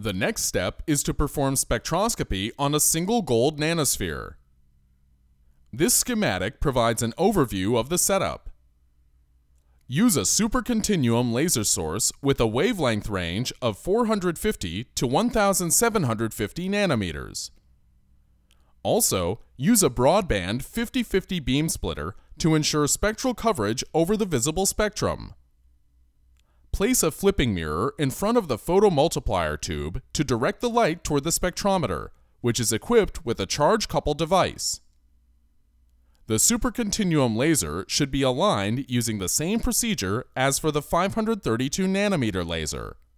The next step is to perform spectroscopy on a single gold nanosphere. This schematic provides an overview of the setup. Use a supercontinuum laser source with a wavelength range of 450 to 1750 nanometers. Also, use a broadband 50-50 beam splitter to ensure spectral coverage over the visible spectrum. Place a flipping mirror in front of the photomultiplier tube to direct the light toward the spectrometer, which is equipped with a charge-coupled device. The supercontinuum laser should be aligned using the same procedure as for the 532 nanometer laser.